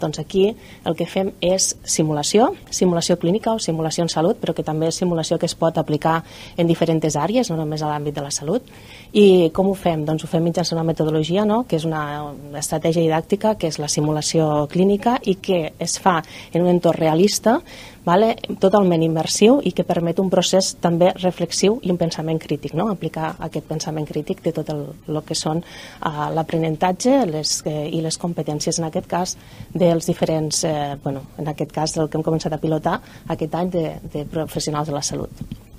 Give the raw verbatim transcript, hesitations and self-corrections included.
Doncs aquí el que fem és simulació, simulació clínica o simulació en salut, però que també és simulació que es pot aplicar en diferents àrees, no només a l'àmbit de la salut. I com ho fem? Doncs ho fem mitjançant una metodologia, no? Que és una estratègia didàctica, que és la simulació clínica i que es fa en un entorn realista, vale? Totalment immersiu i que permet un procés també reflexiu i un pensament crític, no? Aplicar aquest pensament crític de tot el, el que són uh, l'aprenentatge les, eh, i les competències, en aquest cas, dels diferents, eh, bueno, en aquest cas, el que hem començat a pilotar aquest any de, de professionals de la salut.